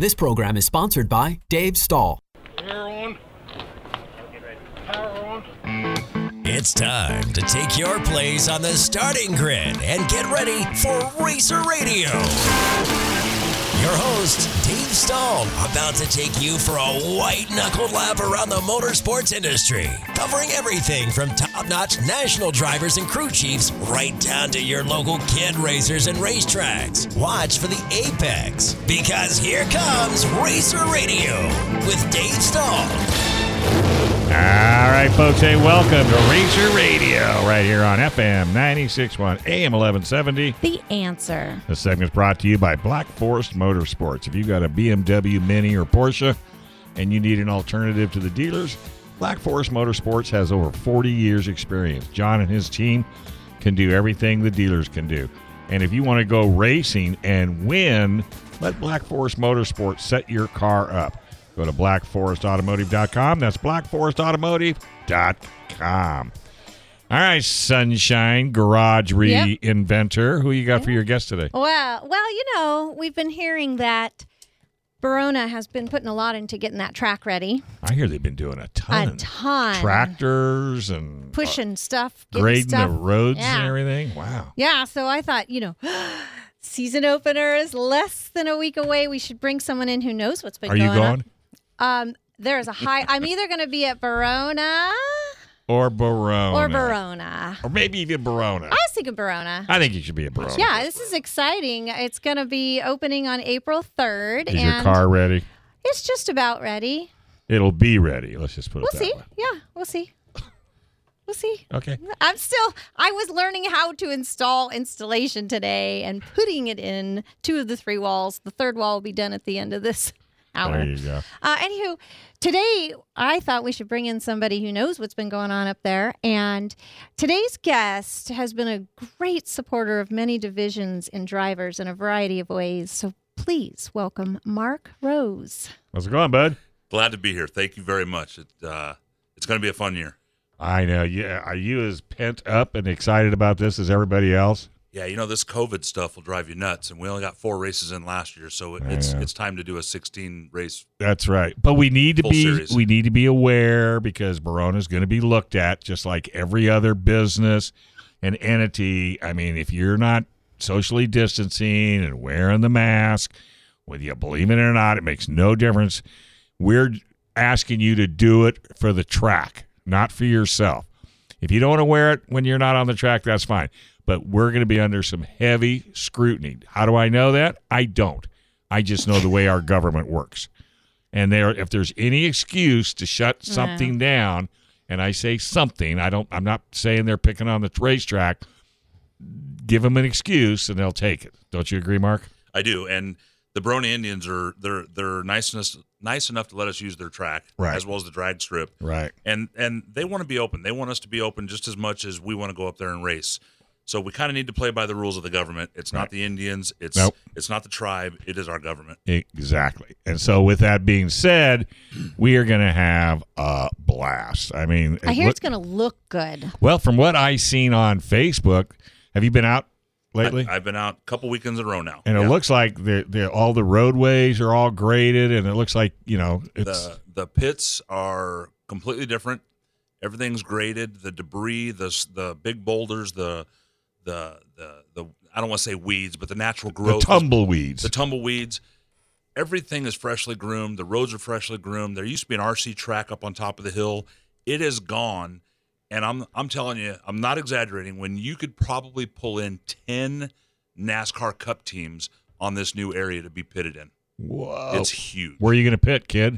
This program is sponsored by Dave Stahl. Power on. Power on. It's time to take your place on the starting grid and get ready for Racer Radio. Your host, Dave Stahl, about to take you for a white-knuckled lap around the motorsports industry, covering everything from top-notch national drivers and crew chiefs right down to your local kid racers and racetracks. Watch for the apex, because here comes Racer Radio with Dave Stahl. All right, folks, hey, welcome to Racer Radio right here on FM 96.1 AM 1170. The Answer. This segment is brought to you by Black Forest Motorsports. If you've got a BMW Mini or Porsche and you need an alternative to the dealers, Black Forest Motorsports has over 40 years experience. John and his team can do everything the dealers can do. And if you want to go racing and win, let Black Forest Motorsports set your car up. Go to blackforestautomotive.com. That's blackforestautomotive.com. All right, Sunshine Garage Reinventor. Who you got for your guest today? Well, you know, we've been hearing that Barona has been putting a lot into getting that track ready. I hear they've been doing a ton. Tractors and pushing stuff, grading stuff. the roads and everything. Wow. Yeah, so I thought, season opener is less than a week away. We should bring someone in who knows what's been going on. Are you going? There's a high. I'm either going to be at Barona or Barona. Or maybe even Barona. I was thinking Barona. I think you should be at Barona. Yeah, this is exciting. It's going to be opening on April 3rd. Is your car ready? It's just about ready. It'll be ready. Let's just put it that way. Yeah, we'll see. We'll see. Okay. I was learning how to install installation today and putting it in 2 of the 3 walls. The 3rd wall will be done at the end of this hour. There you go. Anywho, today I thought we should bring in somebody who knows what's been going on up there. And today's guest has been a great supporter of many divisions and drivers in a variety of ways. So please welcome Mark Rose. How's it going, bud? Glad to be here. Thank you very much. It's going to be a fun year. I know. Yeah. Are you as pent up and excited about this as everybody else? Yeah, this COVID stuff will drive you nuts, and we only got 4 races in last year, so it's time to do a 16 race. That's right. But we need to be aware because Barona's going to be looked at just like every other business and entity. I mean, if you're not socially distancing and wearing the mask, whether you believe it or not, it makes no difference. We're asking you to do it for the track, not for yourself. If you don't want to wear it when you're not on the track, that's fine. But we're going to be under some heavy scrutiny. How do I know that? I don't. I just know the way our government works. And if there's any excuse to shut something down, and I say something, I'm not saying they're picking on the racetrack, give them an excuse and they'll take it. Don't you agree, Mark? I do. And the Barona Indians they're nice enough to let us use their track, right, as well as the drag strip. Right. And they want to be open. They want us to be open just as much as we want to go up there and race. So we kind of need to play by the rules of the government. It's not the Indians. It's not the tribe. It is our government. Exactly. And so with that being said, we are going to have a blast. I mean, I hear it's going to look good. Well, from what I've seen on Facebook, have you been out lately? I've been out a couple weekends in a row now. And it looks like all the roadways are all graded, and it looks like, it's... The pits are completely different. Everything's graded. The debris, the big boulders, the I don't want to say weeds, but the natural growth. The tumbleweeds. Everything is freshly groomed. The roads are freshly groomed. There used to be an RC track up on top of the hill. It is gone. And I'm telling you, I'm not exaggerating, when you could probably pull in 10 NASCAR Cup teams on this new area to be pitted in. Whoa. It's huge. Where are you going to pit, kid?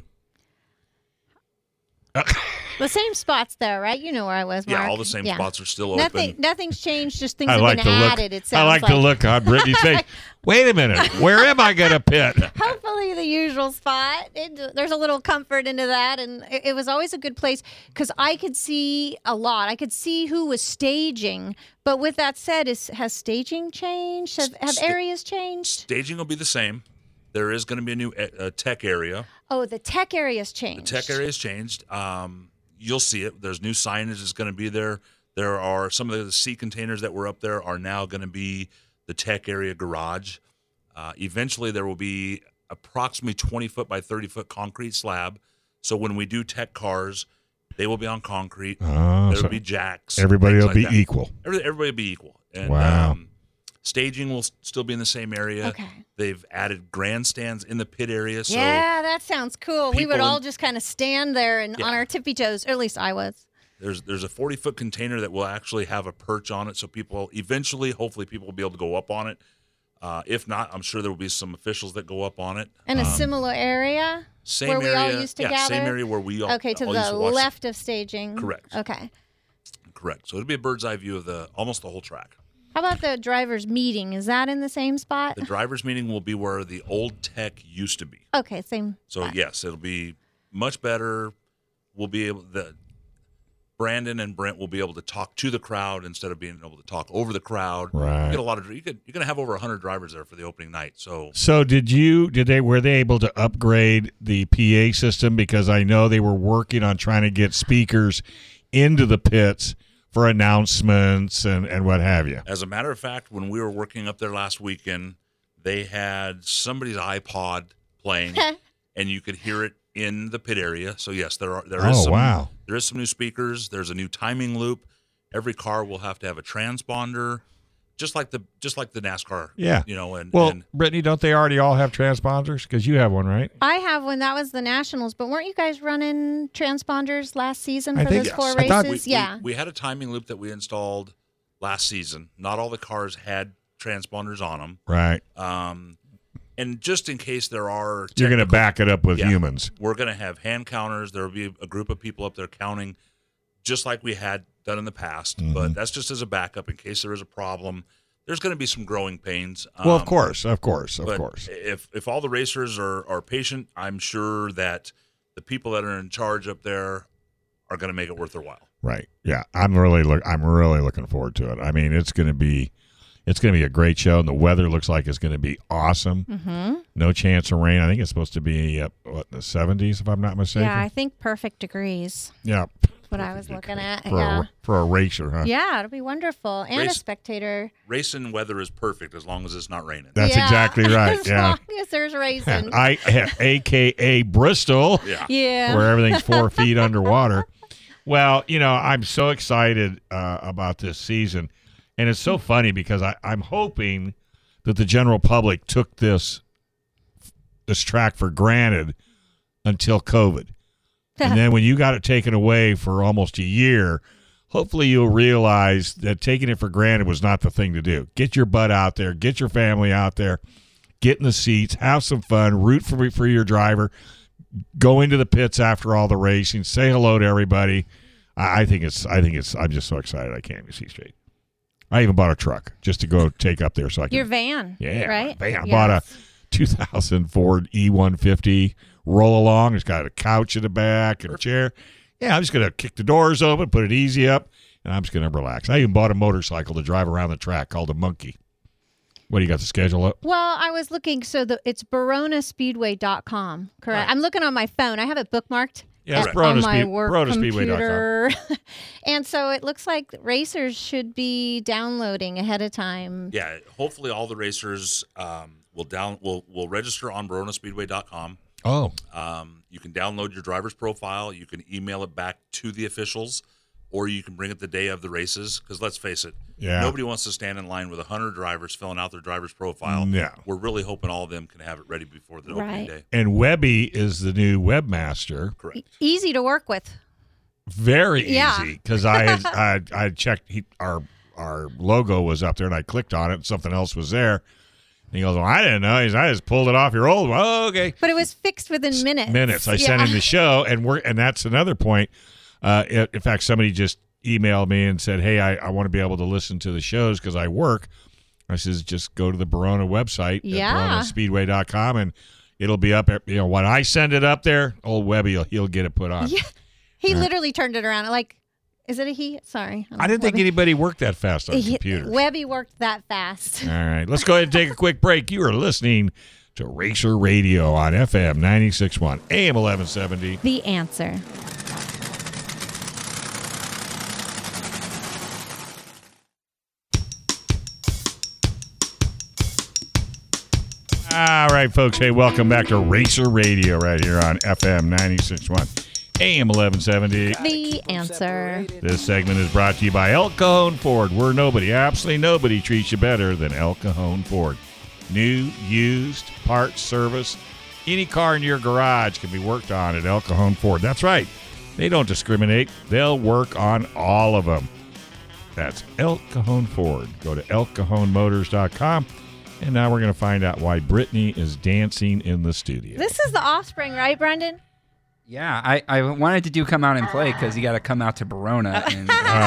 The same spots there, right? You know where I was, Mark. Yeah, all the same spots are still open. Nothing's changed, just things have been added, it sounds I like the look on Brittany's face. Wait a minute. Where am I going to pit? Hopefully the usual spot. There's a little comfort into that, and it was always a good place because I could see a lot. I could see who was staging, but with that said, has staging changed? Have areas changed? Staging will be the same. There is going to be a new tech area. Oh, the tech area's changed. The tech area's changed. You'll see it. There's new signage that's going to be there. There are some of the sea containers that were up there are now going to be the tech area garage. Eventually, there will be approximately 20 foot by 30 foot concrete slab. So when we do tech cars, they will be on concrete. There will be jacks. Everybody will be equal. Everybody will be equal. And, wow. Staging will still be in the same area. Okay. They've added grandstands in the pit area. So yeah, that sounds cool. We would all just kind of stand there and on our tippy toes, or at least I was. There's a 40-foot container that will actually have a perch on it, so people eventually, hopefully, people will be able to go up on it. If not, I'm sure there will be some officials that go up on it. In a similar area? Where we all used to gather? Same area where we all Okay, to all the used to watch. left of staging. Correct. Okay. Correct. So it'll be a bird's eye view of almost the whole track. How about the driver's meeting? Is that in the same spot? The driver's meeting will be where the old tech used to be. Okay, same So, spot. yes, it'll be much better. We'll be able Brandon and Brent will be able to talk to the crowd instead of being able to talk over the crowd. Right. You get a lot of you're going to have over 100 drivers there for the opening night. So were they able to upgrade the PA system, because I know they were working on trying to get speakers into the pits for announcements and what have you? As a matter of fact, when we were working up there last weekend, they had somebody's iPod playing and you could hear it in the pit area. So yes, there is some new speakers. There's a new timing loop. Every car will have to have a transponder, just like the NASCAR. Yeah. And Brittany, don't they already all have transponders? Because you have one, right? I have one. That was the Nationals, but weren't you guys running transponders last season for those 4 races? We had a timing loop that we installed last season. Not all the cars had transponders on them. Right. And just in case there are... You're going to back it up with humans. We're going to have hand counters. There will be a group of people up there counting, just like we had done in the past. Mm-hmm. But that's just as a backup in case there is a problem. There's going to be some growing pains. Well, of course. If all the racers are patient, I'm sure that the people that are in charge up there are going to make it worth their while. Right. Yeah. I'm really looking forward to it. I mean, it's going to be a great show, and the weather looks like it's going to be awesome. Mm-hmm. No chance of rain. I think it's supposed to be in the 70s, if I'm not mistaken. Yeah, I think perfect degrees. Yeah. That's what I was looking at. For a racer, huh? Yeah, it'll be wonderful. And a spectator. Racing weather is perfect as long as it's not raining. That's exactly right. As long as there's racing. AKA Bristol. Yeah. Where everything's 4 feet underwater. Well, I'm so excited about this season. And it's so funny because I'm hoping that the general public took this track for granted until COVID. And then when you got it taken away for almost a year, hopefully you'll realize that taking it for granted was not the thing to do. Get your butt out there. Get your family out there. Get in the seats. Have some fun. Root for your driver. Go into the pits after all the racing. Say hello to everybody. I'm just so excited I can't even see straight. I even bought a truck just to go take up there so I can. Your van. Yeah, right? Van. I bought a 2000 Ford E150 roll along. It's got a couch in the back and a chair. Yeah, I'm just going to kick the doors open, put it easy up, and I'm just going to relax. I even bought a motorcycle to drive around the track called a Monkey. What do you got the schedule up? Well, I was looking, it's BoronaSpeedway.com, correct? Right. I'm looking on my phone. I have it bookmarked. Yeah, it's on my work computer. BoronaSpeedway.com. And so it looks like racers should be downloading ahead of time. Yeah, hopefully all the racers will register on BoronaSpeedway.com. Oh. You can download your driver's profile. You can email it back to the officials, or you can bring it the day of the races. Because let's face it, nobody wants to stand in line with 100 drivers filling out their driver's profile. Yeah. We're really hoping all of them can have it ready before the opening day. And Webby is the new webmaster. Correct. Easy to work with. Very easy, because I checked our logo was up there, and I clicked on it, and something else was there. And he goes, "Well, I didn't know." I just pulled it off your old one. Oh, okay. But it was fixed within minutes. I sent him the show, and that's another point. In fact, somebody just emailed me and said, "Hey, I want to be able to listen to the shows because I work." I says, "Just go to the Barona website, at BoronaSpeedway.com, and it'll be up. When I send it up there, old Webby, he'll get it put on." Yeah, he literally turned it around. Like, is it a he? Sorry, I didn't think anybody worked that fast on computers. Webby worked that fast. All right, let's go ahead and take a quick break. You are listening to Racer Radio on FM 96.1, AM 1170. The Answer. All right, right, folks. Hey, welcome back to Racer Radio right here on FM 96.1. AM 1170. The Answer. This segment is brought to you by El Cajon Ford, where nobody, absolutely nobody, treats you better than El Cajon Ford. New, used, parts, service, any car in your garage can be worked on at El Cajon Ford. That's right. They don't discriminate. They'll work on all of them. That's El Cajon Ford. Go to elcajonmotors.com. And now we're going to find out why Brittany is dancing in the studio. This is The Offspring, right, Brendan? Yeah, I wanted to do Come Out and Play because you got to come out to Verona. And,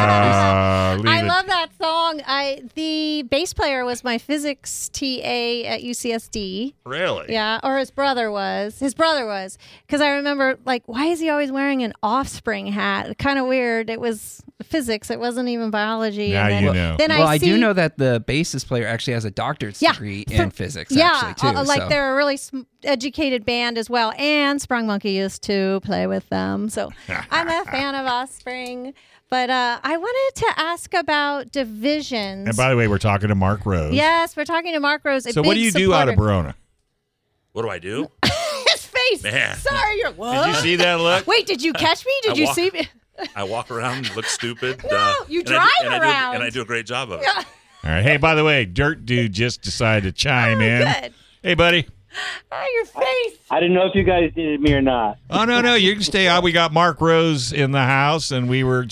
I love that song. The bass player was my physics TA at UCSD. Really? Yeah, or his brother was. Because I remember, like, why is he always wearing an Offspring hat? Kind of weird. It was physics. It wasn't even biology. Now you know. I do know that the bassist player actually has a doctorate degree in physics, actually, too. Like they're a really educated band as well. And Sprung Monkey used to play with them. So I'm a fan of Offspring. But I wanted to ask about divisions. And by the way, we're talking to Mark Rose. Yes, we're talking to Mark Rose. So what do you do out of Verona? What do I do? His face. Man. Sorry, you're what? Did you see that look? Wait, did you catch me? Did you see me? I walk around and look stupid. No, you drive around. And I do a great job of it. Yeah. All right. Hey, by the way, Dirt Dude just decided to chime in. Good. Hey, buddy. Oh, your face. I didn't know if you guys needed me or not. Oh, no. You can stay out. We got Mark Rose in the house, and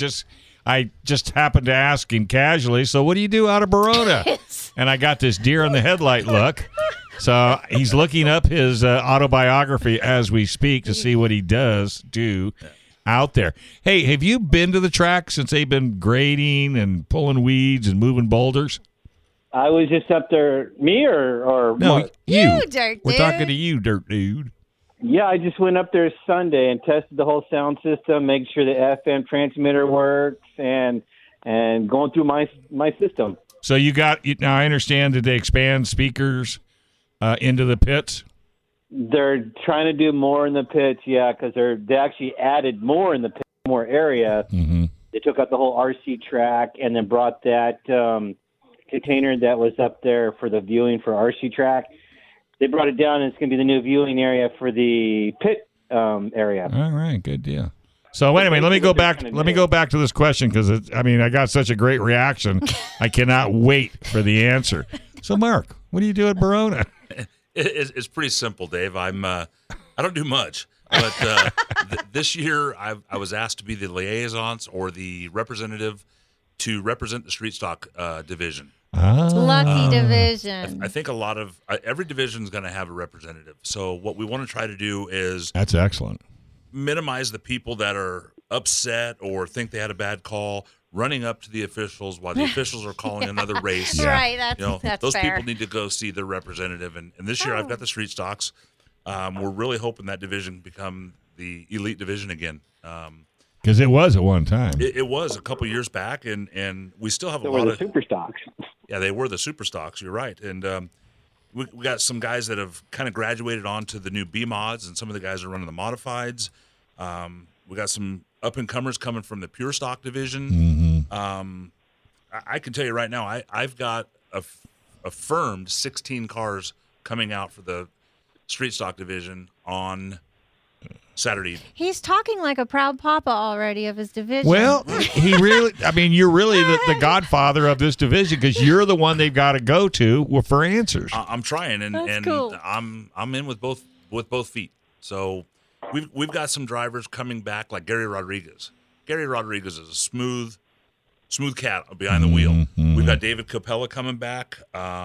I just happened to ask him casually, so what do you do out of Verona? And I got this deer in the headlight look. So he's looking up his autobiography as we speak to see what he does do out there. Hey, have you been to the track since they've been grading and pulling weeds and moving boulders? I was just up there. Me or No, Mark? you. Dirt Dude. We're talking to you, Dirt Dude. Yeah, I just went up there Sunday and tested the whole sound system, make sure the FM transmitter works, and going through my system. So now I understand that they expand speakers into the pits? They're trying to do more in the pits, yeah, because they actually added more in the pit, more area. Mm-hmm. They took out the whole RC track and then brought that container that was up there for the viewing for RC track. They brought it down, and it's going to be the new viewing area for the pit area. All right, good deal. So anyway, let me go back. Let me go back to this question because I got such a great reaction. I cannot wait for the answer. So, Mark, what do you do at Verona? It's pretty simple, Dave. I don't do much, but this year I was asked to be the liaisons or the representative to represent the street stock division. Lucky division. I think a lot of every division is going to have a representative. So what we want to try to do is That's excellent. minimize the people that are upset or think they had a bad call running up to the officials while the officials are calling another race. Yeah. Right, that's those fair. people need to go see their representative. And this year I've got the street stocks. We're really hoping that division become the elite division again. Because it was at one time. It was a couple years back, and we still have They a were lot the of super stocks. Yeah, they were the super stocks. You're right, and we got some guys that have kind of graduated onto the new B mods, and some of the guys are running the modifieds. We got some up and comers coming from the pure stock division. Mm-hmm. I can tell you right now, I've got affirmed 16 cars coming out for the street stock division on Saturday evening. He's talking like a proud papa already of his division. Well, you're really the godfather of this division because you're the one they've got to go to for answers. I'm trying, and cool. I'm in with both feet. So we've got some drivers coming back like Gary Rodriguez. Gary Rodriguez is a smooth cat behind the wheel. Mm-hmm. We've got David Capella coming back.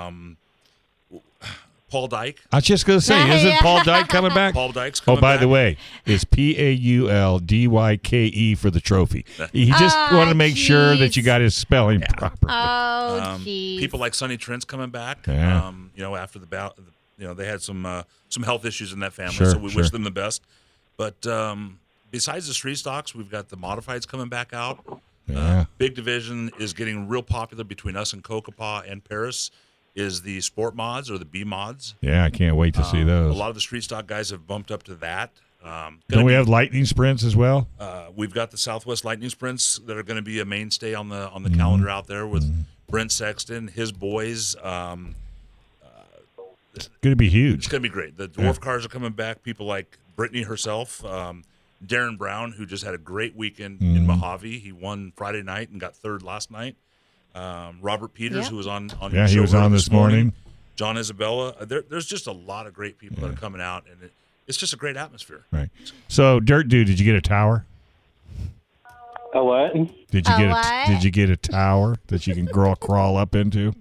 Paul Dyke. I was just going to say, isn't Paul Dyke coming back? Paul Dyke's coming back. Oh, by the way, it's PAULDYKE for the trophy. He just wanted to make sure that you got his spelling properly. Oh, geez. People like Sonny Trent's coming back. Yeah. After the bout, they had some health issues in that family, Sure, so we sure. wish them the best. But besides the street stocks, we've got the modifieds coming back out. Yeah. Big division is getting real popular between us and Kokopah and Paris. Is the sport mods or the B mods? Yeah, I can't wait to see those. A lot of the street stock guys have bumped up to that. Don't we have lightning sprints as well? We've got the Southwest Lightning Sprints that are going to be a mainstay on the calendar out there with Brent Sexton, his boys, It's going to be huge. It's going to be great. The dwarf cars are coming back. People like Brittany herself, Darren Brown, who just had a great weekend in Mojave. He won Friday night and got third last night. Robert Peters, who was on your show, he was on this morning. John Isabella. There's just a lot of great people that are coming out, and it's just a great atmosphere. Right. So, Dirt Dude, did you get a tower? A what? Did you get a tower that you can crawl up into?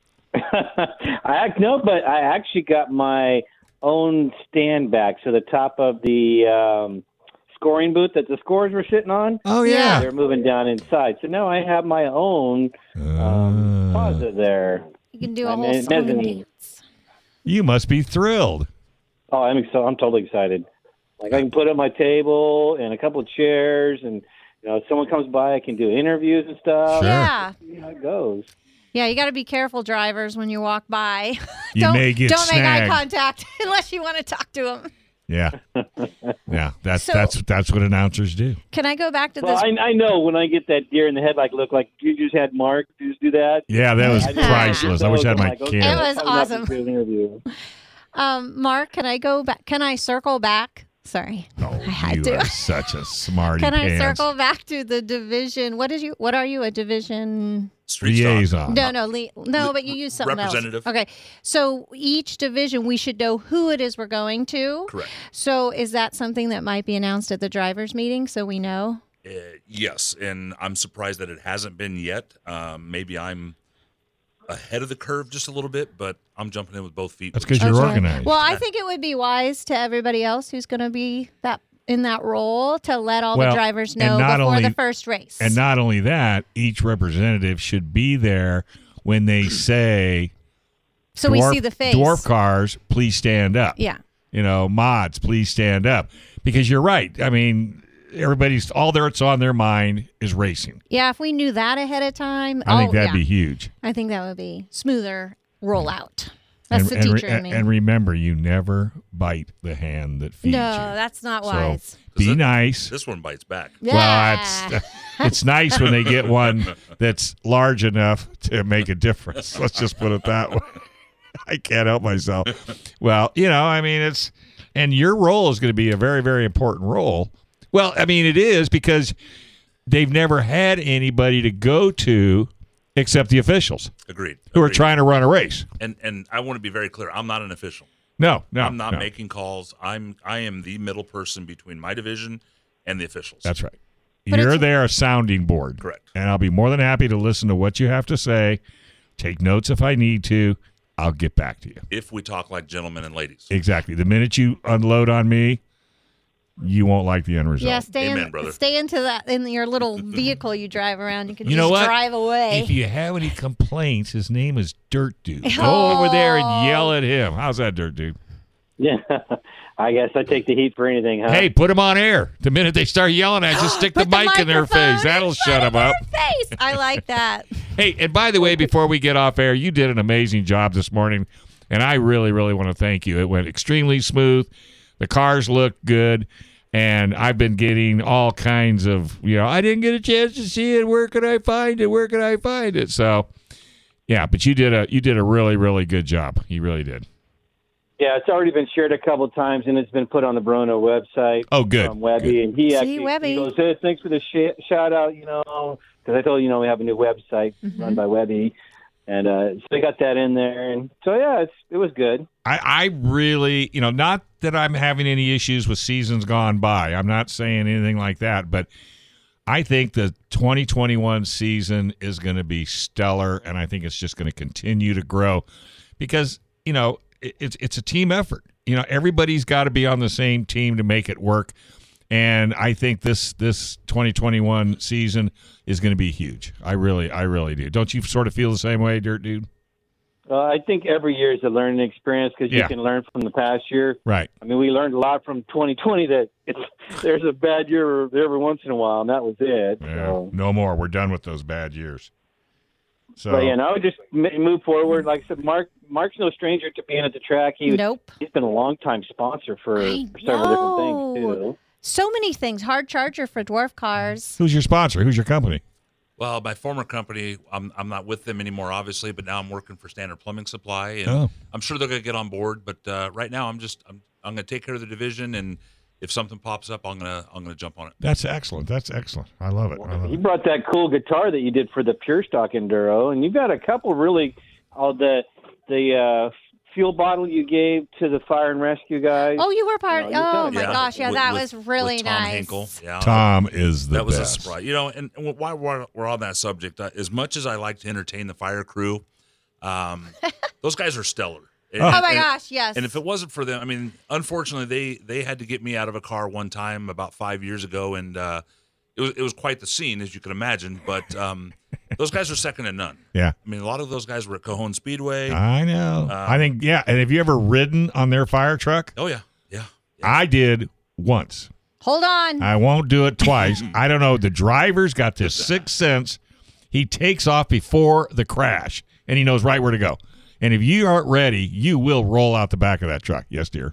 But I actually got my own stand back. So the top of the scoring booth that the scores were sitting on. Oh yeah, they're moving down inside. So now I have my own plaza there. You can do a whole song dance. You must be thrilled. Oh, I'm totally excited. Like I can put up my table and a couple of chairs, and if someone comes by, I can do interviews and stuff. Sure. Yeah, see how it goes. Yeah, you got to be careful, drivers, when you walk by. You may get don't make eye snagged. contact unless you want to talk to them. Yeah, yeah. That's what announcers do. Can I go back to Well, this? I know when I get that deer in the headlight look, like you just had Mark just do that. Yeah, that was priceless. I wish I had my kid. It was awesome. Interview. Mark, can I go back? Can I circle back? Sorry, Oh, I had you to. are such a smarty Can I pants. circle back to the division? What are you? A division? Street stock. Liaison. No, but you use something Representative. else. Okay, so each division, we should know who it is we're going to. Correct. So is that something that might be announced at the drivers' meeting so we know? Yes, and I'm surprised that it hasn't been yet. Maybe I'm ahead of the curve just a little bit, but I'm jumping in with both feet. That's because you're organized. Well, I think it would be wise to everybody else who's going to be in that role to let all the drivers know before the first race. And not only that, each representative should be there when they say, so we see the face. Dwarf cars, please stand up. Yeah. Mods, please stand up. Because you're right. I mean, everybody's all that's on their mind is racing. Yeah, if we knew that ahead of time, I think that'd be huge. I think that would be smoother rollout. That's the teacher in me. And remember, you never bite the hand that feeds you. No, that's not wise. So be nice. This one bites back. Yeah. Well, it's nice when they get one that's large enough to make a difference. Let's just put it that way. I can't help myself. Well, and your role is going to be a very, very important role. Well, I mean, it is because they've never had anybody to go to except the officials. Agreed. Who are trying to run a race. And I want to be very clear. I'm not an official. No. I'm not making calls. I am the middle person between my division and the officials. That's right. You're there, a sounding board. Correct. And I'll be more than happy to listen to what you have to say, take notes if I need to. I'll get back to you. If we talk like gentlemen and ladies. Exactly. The minute you unload on me, you won't like the end result. Yeah, stay into that in your little vehicle you drive around. You can drive away. If you have any complaints, his name is Dirt Dude. Go over there and yell at him. How's that, Dirt Dude? Yeah, I guess I take the heat for anything, huh? Hey, put him on air. The minute they start yelling, I just stick the mic in their face. That'll shut them up. Face. I like that. Hey, and by the way, before we get off air, you did an amazing job this morning, and I really, really want to thank you. It went extremely smooth. The cars looked good. And I've been getting all kinds of, I didn't get a chance to see it. Where could I find it? So, yeah, but you did a really, really good job. You really did. Yeah, it's already been shared a couple of times, and it's been put on the Brono website. Oh, good. From Webby, good. And he Webby. goes, hey, thanks for the shout out, because I told you, we have a new website run by Webby. And so they got that in there. And so, yeah, it was good. I really, not that I'm having any issues with seasons gone by. I'm not saying anything like that. But I think the 2021 season is going to be stellar. And I think it's just going to continue to grow because, it's a team effort. Everybody's got to be on the same team to make it work. And I think this 2021 season is going to be huge. I really do. Don't you sort of feel the same way, Dirt Dude? I think every year is a learning experience because you can learn from the past year. Right. I mean, we learned a lot from 2020 that there's a bad year every once in a while, and that was it. Yeah, so. No more. We're done with those bad years. So, but, I would just move forward. Like I said, Mark's no stranger to being at the track. He's been a long-time sponsor for several different things, too. So many things. Hard charger for dwarf cars. Who's your sponsor? Who's your company? Well, my former company, I'm not with them anymore, obviously, but now I'm working for Standard Plumbing Supply, and I'm sure they're going to get on board. But right now, I'm going to take care of the division, and if something pops up, I'm gonna jump on it. That's excellent. I love it. You brought that cool guitar that you did for the Pure Stock Enduro, and you've got a couple really the fuel bottle you gave to the fire and rescue guys. Oh, you were part. Oh my gosh, that was really with Tom nice. Hinkle. Yeah, Tom is the that was best. a surprise. And while we're on that subject, as much as I like to entertain the fire crew, those guys are stellar. Oh my gosh, yes. And if it wasn't for them, I mean, unfortunately, they had to get me out of a car one time about 5 years ago, and it was quite the scene, as you can imagine. But those guys are second to none. Yeah. I mean, a lot of those guys were at Cajon Speedway. I know. I think, yeah. And have you ever ridden on their fire truck? Oh, yeah. I did once. Hold on. I won't do it twice. I don't know. The driver's got this sixth sense. He takes off before the crash, and he knows right where to go. And if you aren't ready, you will roll out the back of that truck. Yes, dear.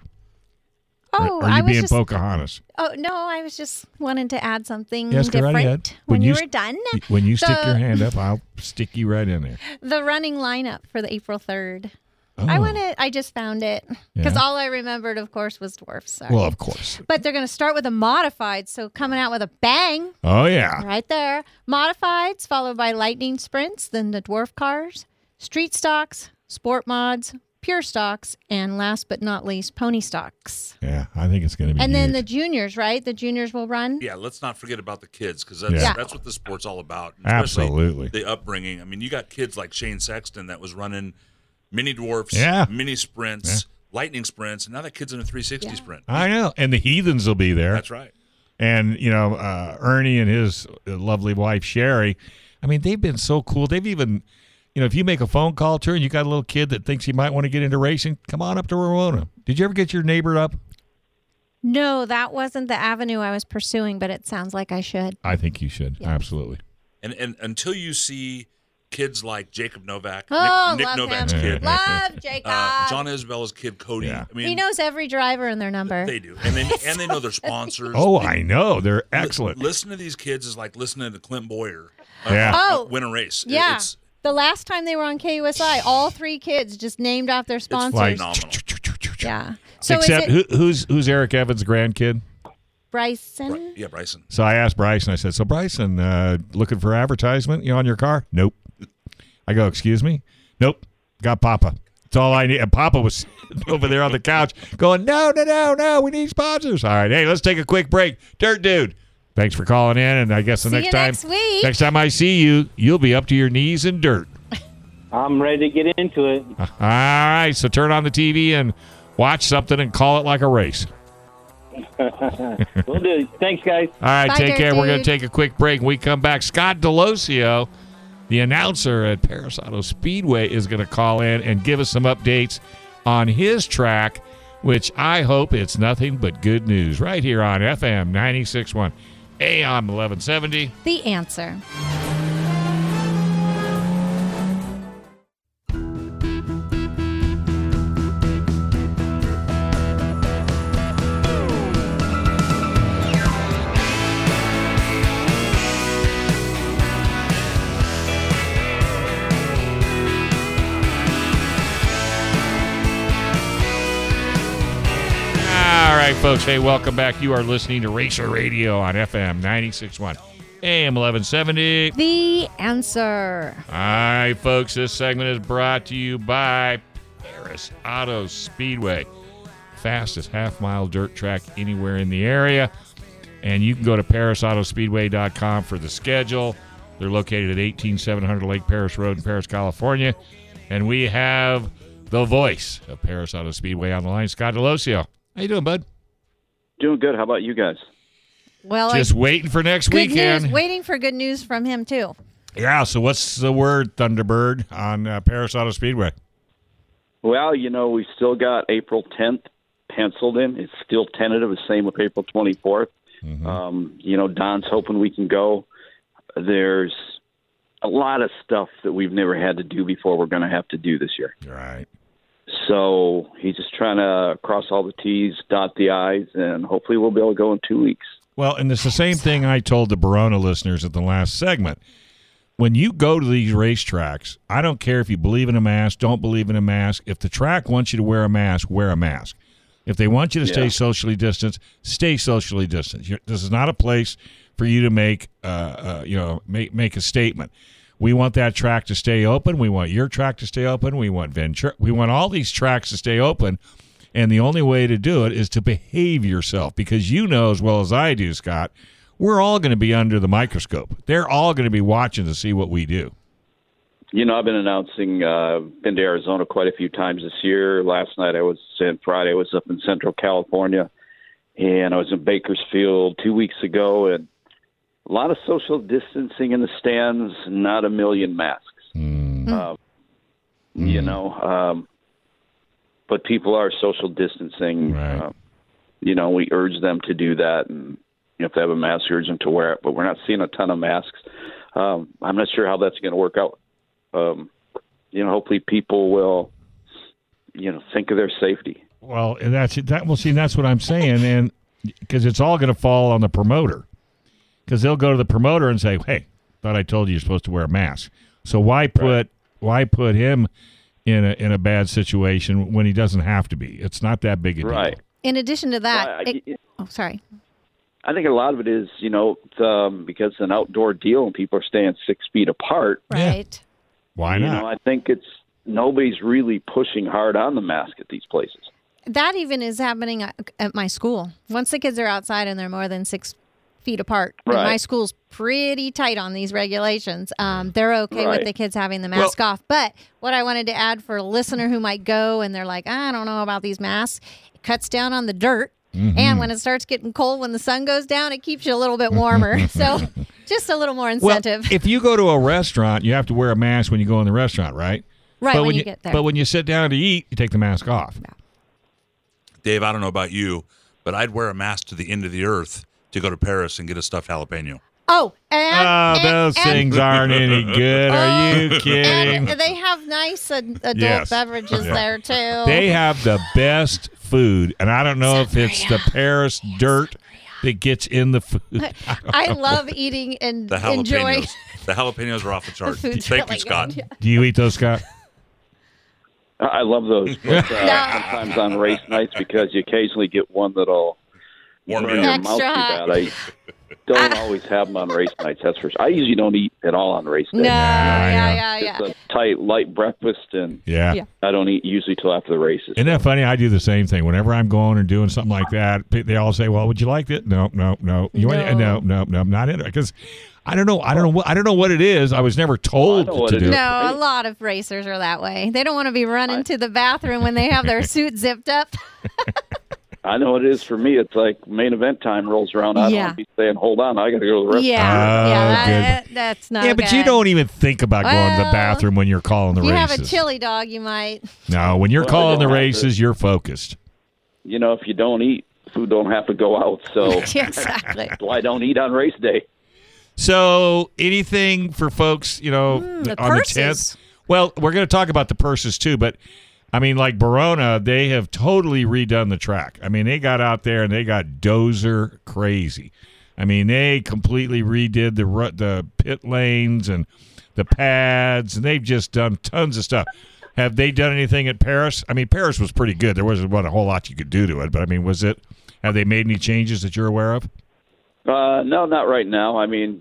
Oh, are you being Pocahontas? Oh, no, I was just wanting to add something yes, different right ahead. when you were done. When you stick your hand up, I'll stick you right in there. The running lineup for the April 3rd. Oh. I just found it because all I remembered, of course, was dwarfs. Sorry. Well, of course. But they're going to start with a modified, so coming out with a bang. Oh, yeah. Right there. Modifieds, followed by lightning sprints, then the dwarf cars, street stocks, sport mods, pure stocks, and last but not least, pony stocks. Yeah, I think it's going to be And huge. then the juniors, right? The juniors will run. Yeah, let's not forget about the kids, because that's what the sport's all about. Absolutely. The upbringing. I mean, you got kids like Shane Sexton that was running mini dwarfs, mini sprints, lightning sprints, and now that kid's in a 360 sprint. I know. And the Heathens will be there. That's right. And, Ernie and his lovely wife, Sherry, I mean, they've been so cool. They've even, if you make a phone call to her and you got a little kid that thinks he might want to get into racing, come on up to Ramona. Did you ever get your neighbor up? No, that wasn't the avenue I was pursuing, but it sounds like I should. I think you should. Yeah. Absolutely. And until you see kids like Jacob Novak, Nick love Novak's him. kid, Love Jacob, John Isabella's kid, Cody. Yeah. I mean, he knows every driver and their number. They do, and they know their sponsors. Oh, I know, they're excellent. Listen to these kids is like listening to Clint Boyer. Win a race. Yeah. The last time they were on KUSI, all three kids just named off their sponsors. It's phenomenal. Yeah. So except who's Eric Evans' grandkid? Bryson. Yeah, Bryson. So I asked Bryson. I said, "So Bryson, looking for advertisement? On your car?" Nope. I go, "Excuse me?" Nope. Got Papa. That's all I need. And Papa was sitting over there on the couch going, No. We need sponsors. All right. Hey, let's take a quick break. Dirt Dude, thanks for calling in. And I guess next time I see you, you'll be up to your knees in dirt. I'm ready to get into it. All right. So turn on the TV and watch something and call it like a race. Will do. Thanks, guys. All right. Bye, take care. Dude. We're going to take a quick break. When we come back, Scott Delosio, the announcer at Paris Auto Speedway, is going to call in and give us some updates on his track, which I hope it's nothing but good news right here on FM 96.1 AM 1170. The Answer. All right, folks. Hey, welcome back. You are listening to Racer Radio on FM 96.1 AM 1170. The Answer. All right, folks. This segment is brought to you by Paris Auto Speedway. Fastest half-mile dirt track anywhere in the area. And you can go to parisautospeedway.com for the schedule. They're located at 18700 Lake Paris Road in Paris, California. And we have the voice of Paris Auto Speedway on the line, Scott Delosio. How you doing, bud? Doing good. How about you guys? Well, just waiting for next weekend. News, waiting for good news from him, too. Yeah, so what's the word, Thunderbird, on Paris Auto Speedway? Well, we still got April 10th penciled in. It's still tentative. The same with April 24th. Mm-hmm. Don's hoping we can go. There's a lot of stuff that we've never had to do before we're going to have to do this year. Right. So he's just trying to cross all the T's, dot the I's, and hopefully we'll be able to go in 2 weeks. Well, and it's the same thing I told the Barona listeners at the last segment. when you go to these racetracks, I don't care if you believe in a mask, don't believe in a mask. If the track wants you to wear a mask, wear a mask. If they want you to stay socially distanced, stay socially distanced. This is not a place for you to make a statement. We want that track to stay open. We want your track to stay open. We want Ventura. We want all these tracks to stay open. And the only way to do it is to behave yourself, because you know as well as I do, Scott, we're all going to be under the microscope. They're all going to be watching to see what we do. I've been announcing, been to Arizona quite a few times this year. Friday I was up in Central California, and I was in Bakersfield 2 weeks ago, and a lot of social distancing in the stands, not a million masks. But people are social distancing. Right. We urge them to do that, and if they have a mask, urge them to wear it. But we're not seeing a ton of masks. I'm not sure how that's going to work out. Hopefully people will, think of their safety. Well, and that's what I'm saying, and because it's all going to fall on the promoter, because they'll go to the promoter and say, "Hey, thought I told you you're supposed to wear a mask." So why put him in a bad situation when he doesn't have to be? It's not that big a deal. Right. In addition to that, sorry. I think a lot of it is, because it's an outdoor deal and people are staying 6 feet apart. Right. Yeah. Why not? I think nobody's really pushing hard on the mask at these places. That even is happening at my school. Once the kids are outside and they're more than 6 feet apart, and my school's pretty tight on these regulations. They're okay with the kids having the mask off. But what I wanted to add for a listener who might go and they're like, I don't know about these masks, it cuts down on the dirt. Mm-hmm. And when it starts getting cold, when the sun goes down, it keeps you a little bit warmer. So just a little more incentive. Well, if you go to a restaurant, you have to wear a mask when you go in the restaurant, right? Right, but when you get there. But when you sit down to eat, you take the mask off. Yeah. Dave, I don't know about you, but I'd wear a mask to the end of the earth to go to Paris and get a stuffed jalapeno. Oh, those things aren't any good. Are you kidding? And they have nice adult beverages there, too. They have the best food, and I don't know if it's the Paris dirt that gets in the food. I love eating and enjoying. The jalapenos are off the chart. Thank you, Scott. Good, yeah. Do you eat those, Scott? I love those. But, sometimes on race nights, because you occasionally get one that'll warm your mouth too bad. I don't always have them on race nights. That's for sure. I usually don't eat at all on race day. Yeah. It's a tight, light breakfast, and I don't eat usually till after the races. Isn't that funny? I do the same thing. Whenever I'm going or doing something like that, they all say, "Well, would you like it?" No. You want it? No. I'm not in it because I don't know what it is. I was never told to do it. No, a lot of racers are that way. They don't want to be running to the bathroom when they have their suit zipped up. I know it is for me. It's like main event time rolls around. I don't want to be saying, hold on, I got to go to the restaurant. That's not good. But you don't even think about going to the bathroom when you're calling the races. If you have a chili dog, you might. No, when you're calling the races, you're focused. If you don't eat, food don't have to go out. So exactly. Why don't eat on race day? So anything for folks, on the 10th? Well, we're going to talk about the purses too, but I mean, like Verona, they have totally redone the track. I mean, they got out there and they got dozer crazy. I mean, they completely redid the pit lanes and the pads, and they've just done tons of stuff. Have they done anything at Paris? I mean, Paris was pretty good. There wasn't a whole lot you could do to it, but I mean, have they made any changes that you're aware of? No, not right now. I mean,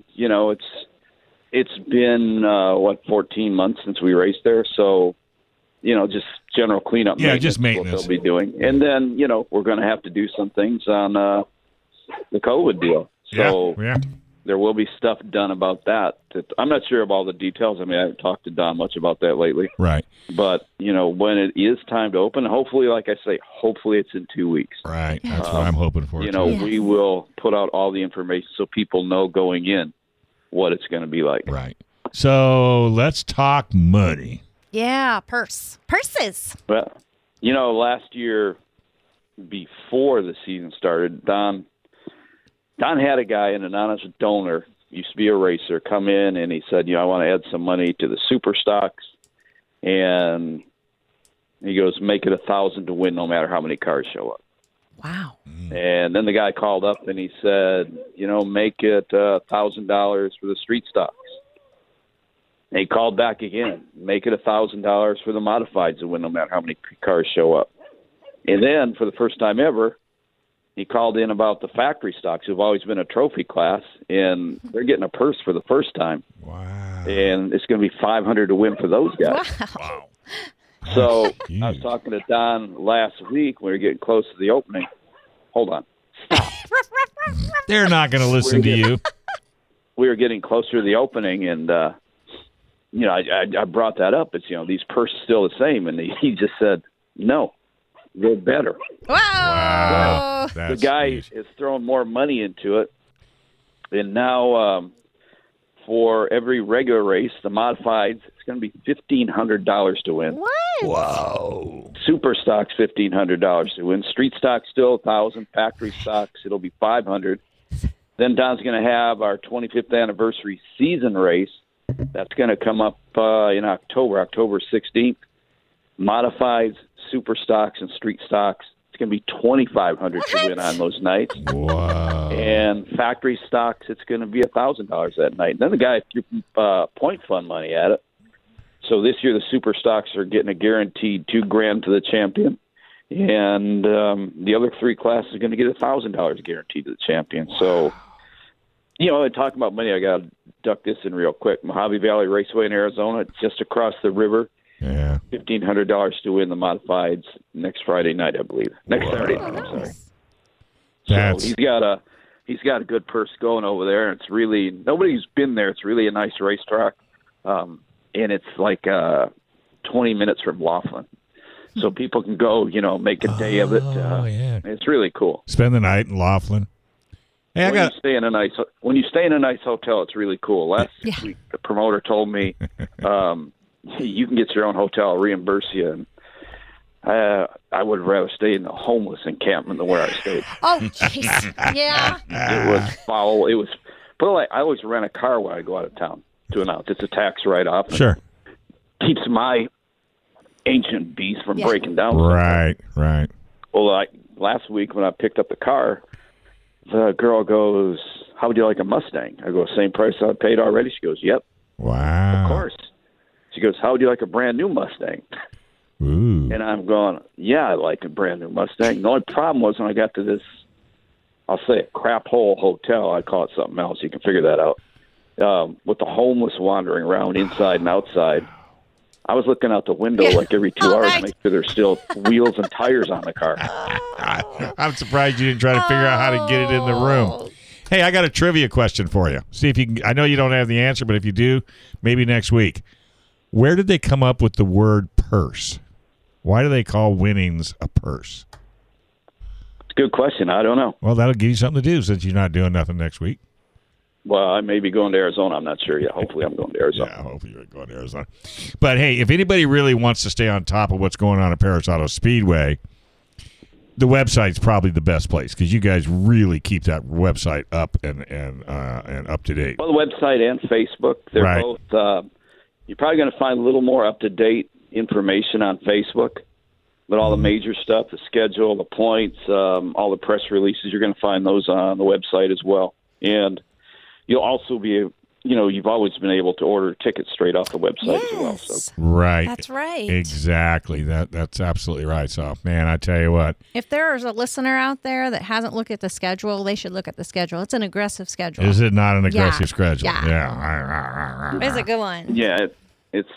it's been 14 months since we raced there, so just general cleanup. Yeah, just maintenance. What they'll be doing, and then we're going to have to do some things on the COVID deal. So there will be stuff done about that. I'm not sure of all the details. I mean, I haven't talked to Don much about that lately. Right. But when it is time to open, hopefully, like I say, hopefully it's in 2 weeks. Right. That's what I'm hoping for. We will put out all the information so people know going in what it's going to be like. Right. So let's talk money. Yeah, purses. Well, last year before the season started, Don had a guy, an anonymous donor, used to be a racer, come in and he said, I want to add some money to the super stocks. And he goes, make it $1,000 to win no matter how many cars show up. Wow. And then the guy called up and he said, make it $1,000 for the street stocks. And he called back again, make it $1,000 for the modifieds to win no matter how many cars show up. And then for the first time ever, he called in about the factory stocks, who've always been a trophy class, and they're getting a purse for the first time. Wow. And it's going to be $500 to win for those guys. Wow. So I was talking to Don last week when we were getting close to the opening. Hold on. Stop. They're not going to listen to you. We were getting closer to the opening, and I brought that up. It's these purses still the same, and he just said no, they're better. Wow! The guy is throwing more money into it, and now for every regular race, the modifieds, it's going to be $1,500 to win. What? Wow! Super stocks $1,500 to win. Street stocks still $1,000. Factory stocks it'll be $500. Then Don's going to have our 25th anniversary season race. That's going to come up in October 16th. Modifieds, super stocks, and street stocks. It's going to be $2,500 to win on those nights. Wow! And factory stocks, it's going to be $1,000 that night. And then the guy threw point fund money at it. So this year the super stocks are getting a guaranteed $2,000 to the champion, and the other three classes are going to get $1,000 guaranteed to the champion. So, talking about money, I got to duck this in real quick. Mojave Valley Raceway in Arizona, just across the river. Yeah. $1,500 to win the modifieds next Friday night, I believe. Next Saturday night, I'm sorry. That's... So he's got a good purse going over there. It's really nobody's been there. It's really a nice racetrack, and it's like 20 minutes from Laughlin, so people can go, make a day of it. Yeah. It's really cool. Spend the night in Laughlin. Hey, when you stay in a nice hotel, it's really cool. Last week, the promoter told me you can get your own hotel, I'll reimburse you. And I would rather stay in the homeless encampment than where I stayed. Oh, jeez. Yeah. It was foul. It was. But I always rent a car when I go out of town to announce. It's a tax write-off. Sure. Keeps my ancient beast from breaking down. Right. Well, last week when I picked up the car, the girl goes, "How would you like a Mustang?" I go, "Same price I paid already." She goes, "Yep." Wow. Of course. She goes, "How would you like a brand new Mustang?" Ooh. And I'm going, "Yeah, I like a brand new Mustang." The only problem was when I got to this, I'll say a crap hole hotel. I call it something else. You can figure that out. With the homeless wandering around inside and outside. I was looking out the window like every 2 hours to make sure there's still wheels and tires on the car. I'm surprised you didn't try to figure out how to get it in the room. Hey, I got a trivia question for you. See if you can. I know you don't have the answer, but if you do, maybe next week. Where did they come up with the word purse? Why do they call winnings a purse? It's a good question. I don't know. Well, that'll give you something to do since you're not doing nothing next week. Well, I may be going to Arizona. I'm not sure yet. Hopefully, I'm going to Arizona. Yeah, hopefully you're going to Arizona. But, hey, if anybody really wants to stay on top of what's going on at Paris Auto Speedway, the website's probably the best place because you guys really keep that website up and up to date. Well, the website and Facebook, they're both you're probably going to find a little more up-to-date information on Facebook, but all the major stuff, the schedule, the points, all the press releases, you're going to find those on the website as well. And you'll also be, you've always been able to order tickets straight off the website as well. So. Right. That's right. Exactly. That's absolutely right. So, man, I tell you what. If there is a listener out there that hasn't looked at the schedule, they should look at the schedule. It's an aggressive schedule. Is it not an aggressive schedule? Yeah. It's a good one. Yeah, it's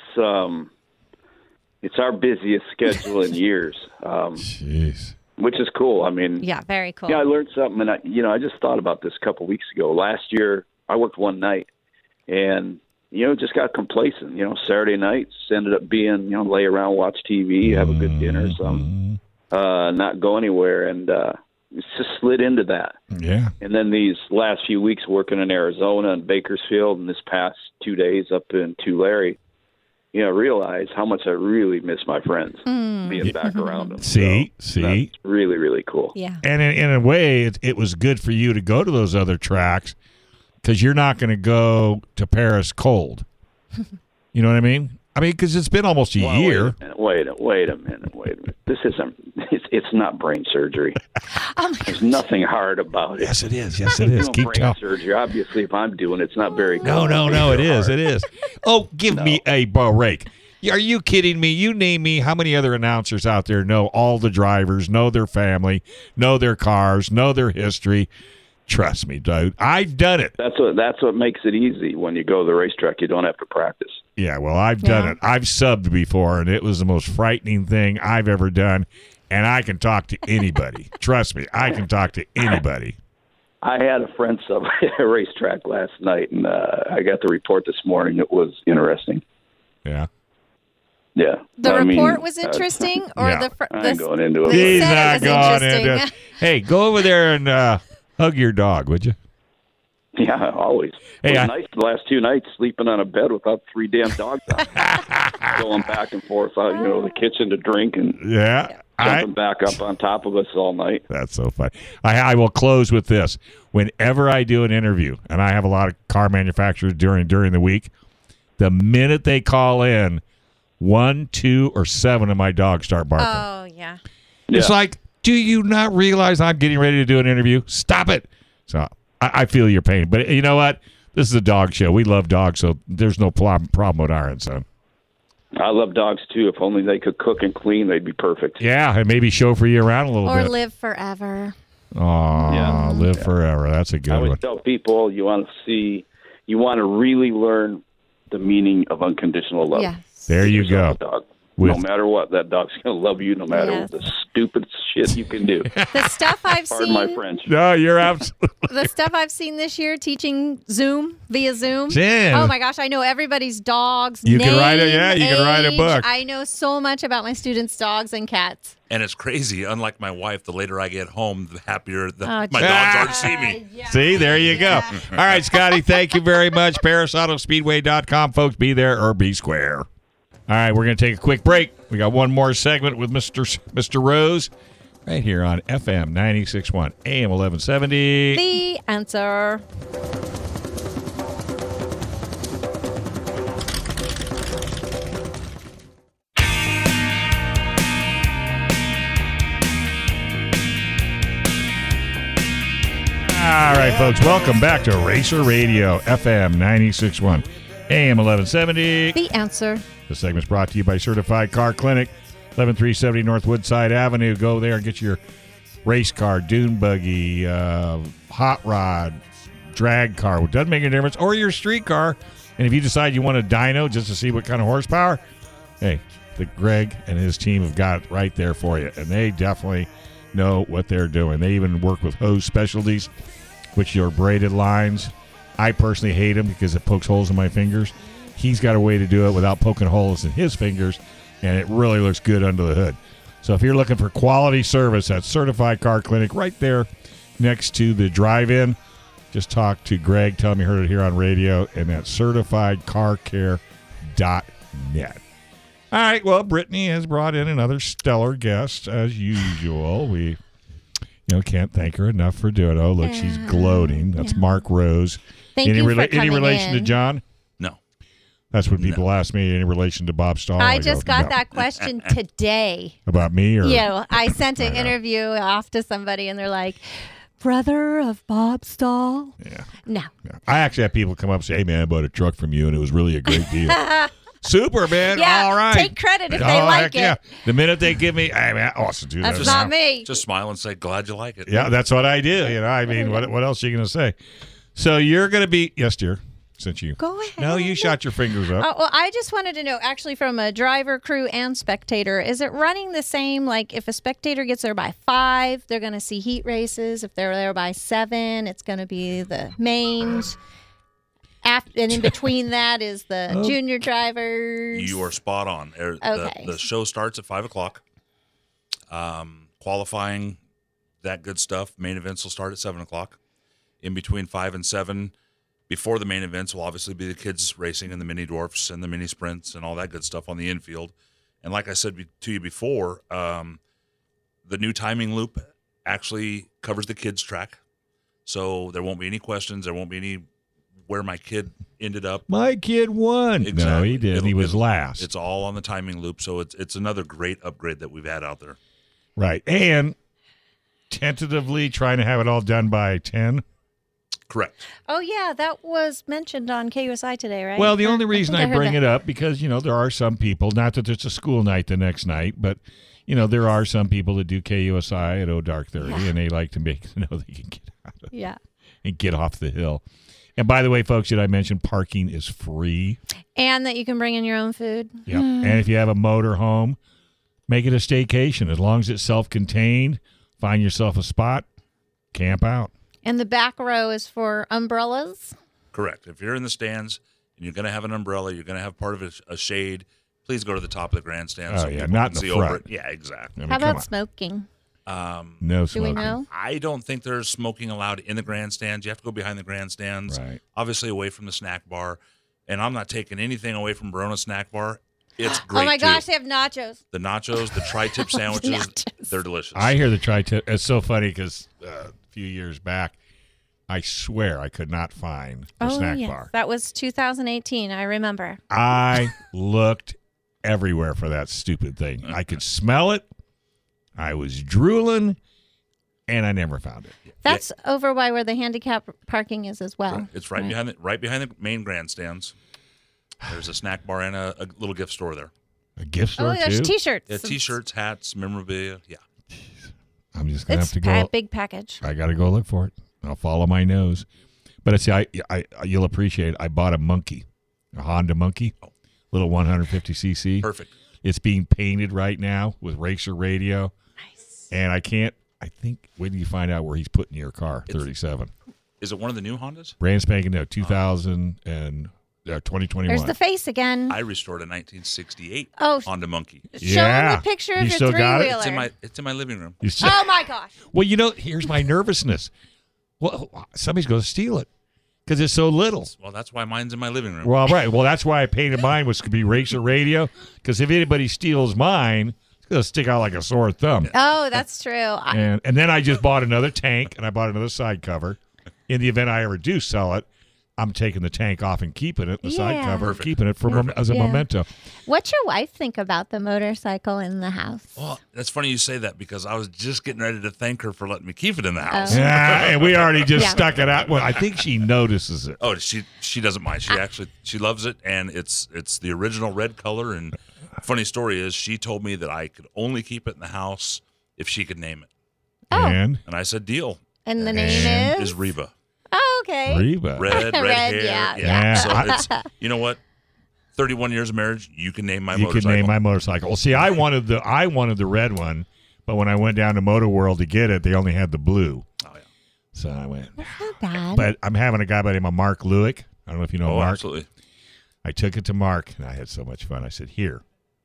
our busiest schedule in years. Jeez. Which is cool. I mean, yeah, very cool. Yeah, I learned something, and I just thought about this a couple weeks ago. Last year, I worked one night, and just got complacent. Saturday nights ended up being lay around, watch TV, have a good dinner, something, not go anywhere, and it's just slid into that. Yeah. And then these last few weeks working in Arizona and Bakersfield, and this past 2 days up in Tulare, realize how much I really miss my friends being back around them. See? That's really, really cool. Yeah. And in a way, it was good for you to go to those other tracks because you're not going to go to Paris cold. You know what I mean? I mean, because it's been almost a year. Wait a minute. This isn't. It's not brain surgery. There's nothing hard about it. Yes, it is. Yes, it is. Keep brain surgery. Obviously, if I'm doing it, it's not very. No. It is. It is. Oh, give me a break. Are you kidding me? You name me how many other announcers out there know all the drivers, know their family, know their cars, know their history. Trust me, dude. I've done it. That's what makes it easy. When you go to the racetrack, you don't have to practice. Yeah, well, I've done it. I've subbed before, and it was the most frightening thing I've ever done. And I can talk to anybody. Trust me, I can talk to anybody. I had a friend sub at a racetrack last night, and I got the report this morning. It was interesting. Yeah. Yeah. The report was interesting, or yeah. I'm going into it. He's not going into it. Hey, go over there and hug your dog, would you? Yeah, always. Hey, it was nice the last 2 nights sleeping on a bed without 3 damn dogs on. Going back and forth out, the kitchen to drink and jumping back up on top of us all night. That's so funny. I will close with this. Whenever I do an interview, and I have a lot of car manufacturers during the week, the minute they call in, 1, 2, or 7 of my dogs start barking. Oh, yeah. It's like, do you not realize I'm getting ready to do an interview? Stop it. So I feel your pain. But you know what? This is a dog show. We love dogs, so there's no problem with our end, son. I love dogs, too. If only they could cook and clean, they'd be perfect. Yeah, and maybe chauffeur you around a little bit. Or live forever. Oh, live forever. That's a good one. I always tell people you want to really learn the meaning of unconditional love. Yes. There you go. Dog. No matter what, that dog's going to love you no matter the stupid shit you can do. The stuff I've Pardon seen. my French. No, you're absolutely. The stuff I've seen this year teaching via Zoom. Damn. Oh my gosh, I know everybody's dogs. You name, can write you can write a book. I know so much about my students' dogs and cats. And it's crazy. Unlike my wife, the later I get home, the happier my dogs are to see me. Yeah. See, there you go. All right, Scotty, thank you very much. ParisAutoSpeedway.com, folks. Be there or be square. All right, we're going to take a quick break. We got one more segment with Mr. Rose right here on FM 96.1, AM 1170. The Answer. All right, folks, welcome back to Racer Radio, FM 96.1, AM 1170. The Answer. The segment's brought to you by Certified Car Clinic, 11370 North Woodside Avenue. Go there and get your race car, dune buggy, hot rod, drag car. It doesn't make a difference. Or your street car. And if you decide you want a dyno just to see what kind of horsepower, hey, Greg and his team have got it right there for you. And they definitely know what they're doing. They even work with hose specialties, which are braided lines. I personally hate them because it pokes holes in my fingers. He's got a way to do it without poking holes in his fingers, and it really looks good under the hood. So if you're looking for quality service at Certified Car Clinic right there next to the drive-in, just talk to Greg. Tell him you heard it here on radio, and that's certifiedcarcare.net. All right, well, Brittany has brought in another stellar guest, as usual. We can't thank her enough for doing it. Oh, look, she's gloating. That's Mark Rose. Thank you for coming any relation in. to John? No. That's what people ask me, any relation to Bob Stahl. I just got that question today. About me? Or? Yeah, I sent an interview off to somebody, and they're like, brother of Bob Stahl? Yeah. No. I actually had people come up and say, hey, man, I bought a truck from you, and it was really a great deal. Super, man. Yeah, all right. take credit if they like it. Yeah. The minute they give me, hey, man, awesome, dude. That's not me. Just smile and say, glad you like it. Yeah, that's what I do. I mean, what else are you going to say? So you're going to be, yes, dear, since you. Go ahead. No, you shot your fingers up. Well, I just wanted to know, actually, from a driver, crew, and spectator, is it running the same? Like, if a spectator gets there by 5, they're going to see heat races. If they're there by 7, it's going to be the mains. And in between that is the junior drivers. You are spot on. Okay. The show starts at 5 o'clock. Qualifying, that good stuff. Main events will start at 7 o'clock. In between 5 and 7, before the main events, will obviously be the kids racing and the mini dwarfs and the mini sprints and all that good stuff on the infield. And like I said to you before, the new timing loop actually covers the kids track. So there won't be any questions. There won't be any where my kid ended up. My kid won. Exactly. No, he didn't. He was last. It's all on the timing loop, so it's another great upgrade that we've had out there. Right. And tentatively trying to have it all done by 10. Correct. Oh, yeah, that was mentioned on KUSI today, right? Well, the only reason I heard bring that. it up, because, there are some people, not that there's a school night the next night, but, there are some people that do KUSI at dark 30, and they like to they can get out of and get off the hill. And by the way, folks, did I mention parking is free? And that you can bring in your own food. Yep. And if you have a motor home, make it a staycation. As long as it's self-contained, find yourself a spot, camp out. And the back row is for umbrellas? Correct. If you're in the stands and you're going to have an umbrella, you're going to have part of it a shade, please go to the top of the grandstand. Oh, so yeah, people not can in see the front. over it. Yeah, exactly. How about smoking? No smoking. Do we know? I don't think there's smoking allowed in the grandstands. You have to go behind the grandstands, Right. obviously away from the snack bar. And I'm not taking anything away from Verona Snack Bar. It's great, Oh, my too. gosh, they have nachos. The nachos, the tri-tip sandwiches, Nachos. they're delicious. I hear the tri-tip. It's so funny because a few years back, I swear I could not find the snack bar. That was 2018, I remember. I looked everywhere for that stupid thing. I could smell it. I was drooling, and I never found it. That's over by where the handicap parking is as well. It's right behind the main grandstands. There's a snack bar and a little gift store there. A gift store, Oh, there's too? T-shirts. Yeah, T-shirts, hats, memorabilia. Yeah. I'm just going to It's have to go. a big package. I got to go look for it. I'll follow my nose. But see, you'll appreciate it. I bought a monkey, a Honda monkey, little 150cc. Perfect. It's being painted right now with Racer Radio. Nice. And I think, when do you find out where he's putting your car? 37. Is it one of the new Hondas? Brand spanking new, 2021. There's the face again. I restored a 1968 Oh. Honda Monkey. Show him the picture of You your still got it? three-wheeler. It's in my living room. You still- Oh, my gosh. Well, here's my nervousness. Well, somebody's going to steal it because it's so little. Well, that's why mine's in my living room. Well, right. Well, that's why I painted mine was to be Racer Radio, because if anybody steals mine, it's going to stick out like a sore thumb. Oh, that's true. And then I just bought another tank, and I bought another side cover. In the event I ever do sell it, I'm taking the tank off and keeping it, the side cover, Perfect. keeping it as a memento. What's your wife think about the motorcycle in the house? Well, that's funny you say that because I was just getting ready to thank her for letting me keep it in the house. Yeah, and we already just stuck it out. Well, I think she notices it. Oh, she doesn't mind. She loves it, and it's the original red color. And funny story is, she told me that I could only keep it in the house if she could name it. Oh. And I said, deal. And the name is Reba. Oh, okay. Reba. Red hair. yeah. So it's, you know what? 31 years of marriage, you can name my You motorcycle. could name my motorcycle. Well, see, I wanted the red one, but when I went down to Motor World to get it, they only had the blue. Oh, yeah. So I went. That's not bad. But I'm having a guy by the name of Mark Lewick. I don't know if you know Mark. Absolutely. I took it to Mark, and I had so much fun. I said, here,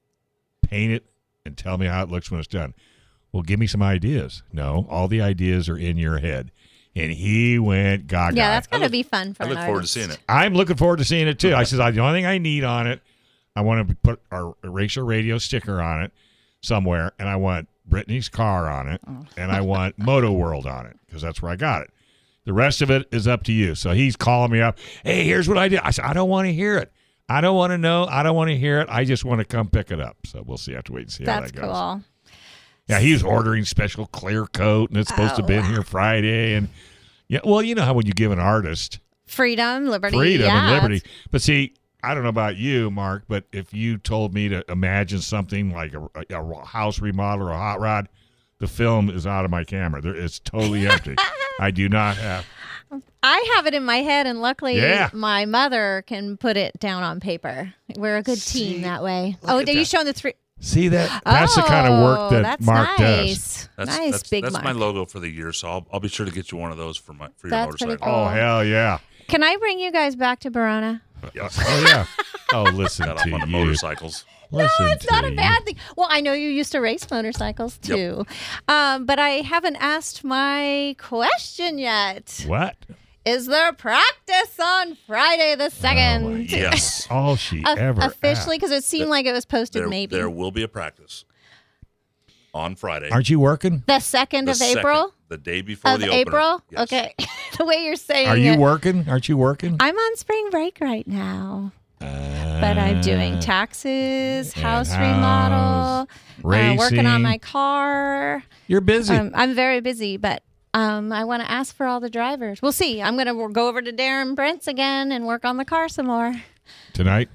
paint it and tell me how it looks when it's done. Well, give me some ideas. No, all the ideas are in your head. And he went gaga. Yeah, that's going to be fun for I an look forward to artist. seeing it. I'm looking forward to seeing it, too. I said, the only thing I need on it, I want to put our Racer Radio sticker on it somewhere, and I want Brittany's car on it, and I want Moto World on it, because that's where I got it. The rest of it is up to you. So he's calling me up. Hey, here's what I did. I said, I don't want to hear it. I don't want to know. I don't want to hear it. I just want to come pick it up. So we'll see. I have to wait and see how That's that goes. cool. Yeah, he was ordering special clear coat, and it's supposed to be in here Friday. And yeah, well, you know how when you give an artist Freedom, liberty. freedom yeah, and liberty. But see, I don't know about you, Mark, but if you told me to imagine something like a house remodel or a hot rod, the film is out of my camera. It's totally empty. I do not have. I have it in my head, and luckily Yeah. my mother can put it down on paper. We're a good team that way. look Oh, at are you that. showing the three? See that's the kind of work that that's Mark nice. does. Nice, big That's Mark. my logo for the year, so I'll be sure to get you one of those for your That's pretty motorcycle. cool. Oh hell yeah! Can I bring you guys back to Verona? Yes. Oh yeah! Oh, listen Got to off on the you. motorcycles. Listen No, it's not to a you. bad thing. Well, I know you used to race motorcycles too, but I haven't asked my question yet. What? Is there practice on Friday the 2nd? Yes. All she ever Officially, because it seemed like it was posted There will be a practice on Friday. Aren't you working? The 2nd of April? The the day before the opener. April? Yes. Okay. The way you're saying Are you working? Aren't you working? I'm on spring break right now. But I'm doing taxes, house remodel, working on my car. You're busy. I'm very busy, but I want to ask for all the drivers. We'll see. I'm going to go over to Darren Brent's again and work on the car some more. Tonight?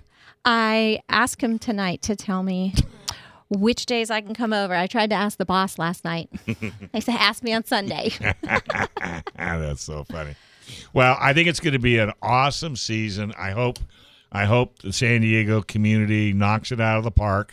I asked him tonight to tell me which days I can come over. I tried to ask the boss last night. They said, ask me on Sunday. That's so funny. Well, I think it's going to be an awesome season. I hope the San Diego community knocks it out of the park.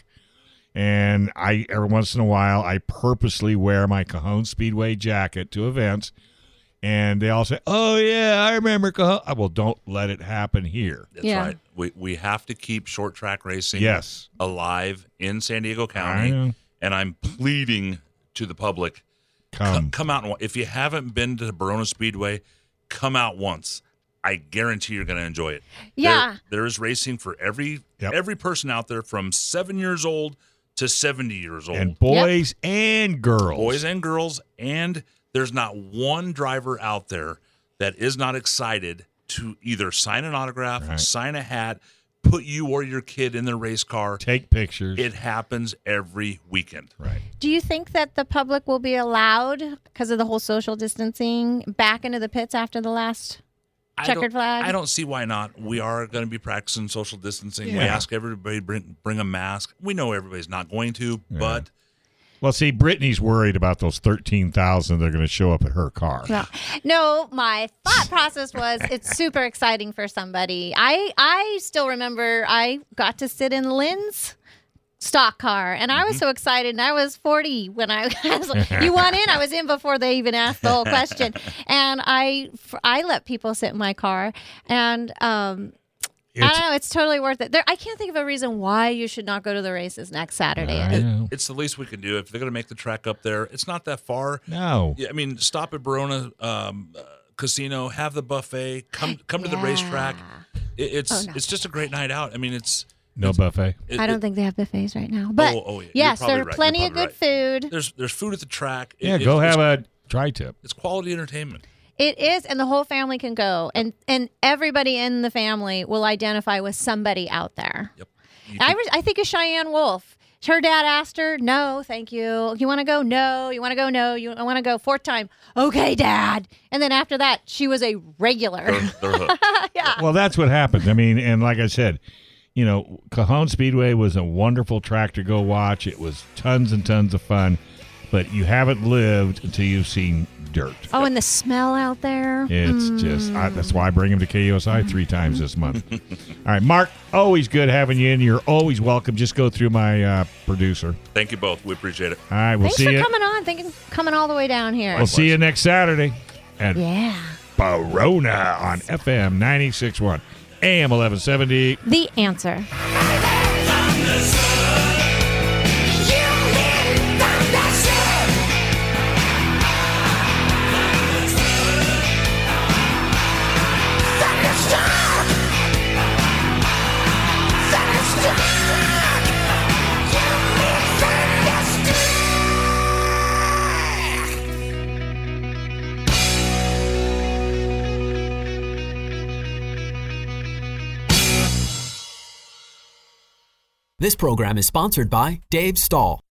And every once in a while, I purposely wear my Cajon Speedway jacket to events. And they all say, oh, yeah, I remember Cajon. Well, don't let it happen here. That's right. We have to keep short track racing alive in San Diego County. And I'm pleading to the public, come out. And if you haven't been to Barona Speedway, come out once. I guarantee you're going to enjoy it. Yeah. There is racing for every person out there from 7 years old to 70 years old. And boys and girls. Boys and girls. And there's not one driver out there that is not excited to either sign an autograph, sign a hat, put you or your kid in their race car. Take pictures. It happens every weekend. Right. Do you think that the public will be allowed, because of the whole social distancing, back into the pits after the last checkered flag? I don't see why not. We are going to be practicing social distancing. We ask everybody bring a mask. We know everybody's not going to, but... Well, see, Brittany's worried about those 13,000 that are going to show up at her car. No, my thought process was it's super exciting for somebody. I still remember I got to sit in Lynn's stock car, and I was so excited, and I was 40 when I was like, you want in? I was in before they even asked the whole question. And I let people sit in my car, and I don't know. It's totally worth it. I can't think of a reason why you should not go to the races next Saturday. It's the least we can do. If they're going to make the track up there, it's not that far. No. Yeah, I mean, stop at Barona Casino, have the buffet, come to the racetrack. It's just a great night out. I mean, it's buffet. I don't think they have buffets right now. But yes, there are plenty of good food. There's food at the track. Go have a tri-tip. It's quality entertainment. It is, and the whole family can go, and everybody in the family will identify with somebody out there. Yep. I think of Cheyenne Wolf. Her dad asked her, no, thank you. You want to go? No. You want to go? No. I want to go. Fourth time. Okay, Dad. And then after that, she was a regular. They're hooked. Yeah. Well, that's what happened. I mean, and like I said, Cajon Speedway was a wonderful track to go watch. It was tons and tons of fun, but you haven't lived until you've seen dirt. Oh, and the smell out there. It's just, that's why I bring him to KUSI 3 times this month. All right, Mark, always good having you in. You're always welcome. Just go through my producer. Thank you both. We appreciate it. All right, we'll see you. Thanks for coming on. Thank you for coming all the way down here. We'll see you next Saturday at Barona on FM 96.1, AM 1170. The Answer. This program is sponsored by Dave Stahl.